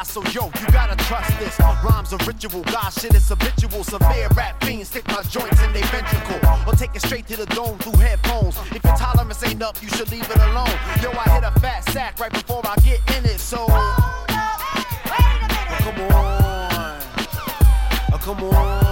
die, so yo, you gotta trust this. Rhymes are ritual, God shit is habitual. Severe rap fiends stick my joints in they ventricle, or take it straight to the dome through headphones. If your tolerance ain't up, you should leave it alone. Yo, I hit a fat sack right before I get in it, so come on, come on.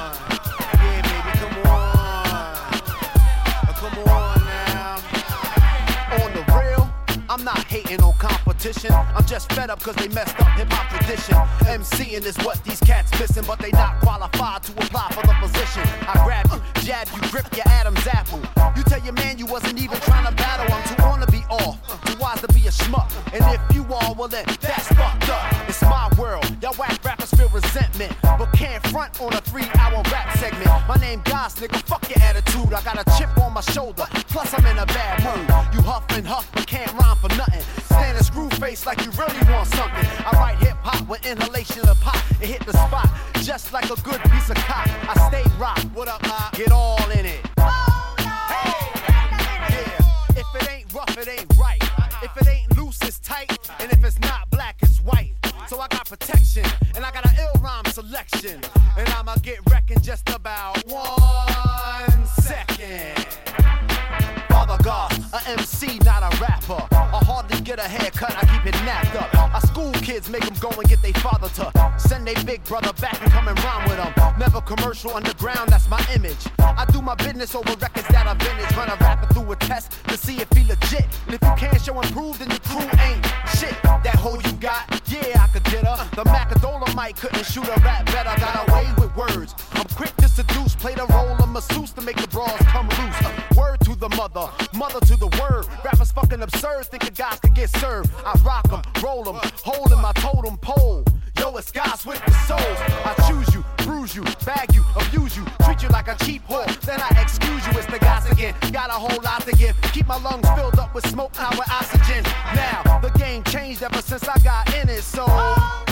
I'm not hating on competition, I'm just fed up cause they messed up hip-hop tradition. MCing is what these cats missing, but they not qualified to apply for the position. I grab you, jab you, grip your Adam's apple. You tell your man you wasn't even trying to battle. I'm too on to be off, too wise to be a schmuck. And if you are, well then, that's fucked up. It's my world, y'all whack rappers feel resentment, but can't front on a 3-hour rap segment. My name Goss, nigga, fuck your attitude. I got a chip on my shoulder, plus I'm in a bad mood. You huff and huff, but can't rhyme for nothing. Stand and screw face like you really want something. I write hip-hop with inhalation of pop. It hit the spot, just like a good piece of cop. I stay rock, what up, get all in it. Hey, yeah, if it ain't rough, it ain't right. If it ain't loose, it's tight. And if it's not black, it's white. So I got protection, and I got an ill rhyme selection. And I'ma get wrecking just about 1 second. Father God, a MC, not a rapper. I hardly get a haircut, I keep it napped up. I school kids, make them go and get their father to send their big brother back and come and rhyme with them. Never commercial, underground, that's my image. I do my business over records that are vintage. Run a rapper through a test to see if he legit. And if you can't show and prove, then your crew ain't shit. That hoe you got, yeah, I could get her. The Macadola mic couldn't shoot a rap better. Got away with words. I'm quick to seduce, play the role of masseuse to make the bras come loose. Word to the mother, mother to the word. Rappers fucking absurd, thinking guys could get served. I rock them, roll them, hold them, I totem pole. Yo, it's guys with the souls. I choose you, bruise you, bag you, abuse you, treat you like a cheap whore. Then I excuse you, it's the guys again. Got a whole lot to give. Keep my lungs filled up with smoke, not with oxygen. Now, the game changed ever since I got in it, so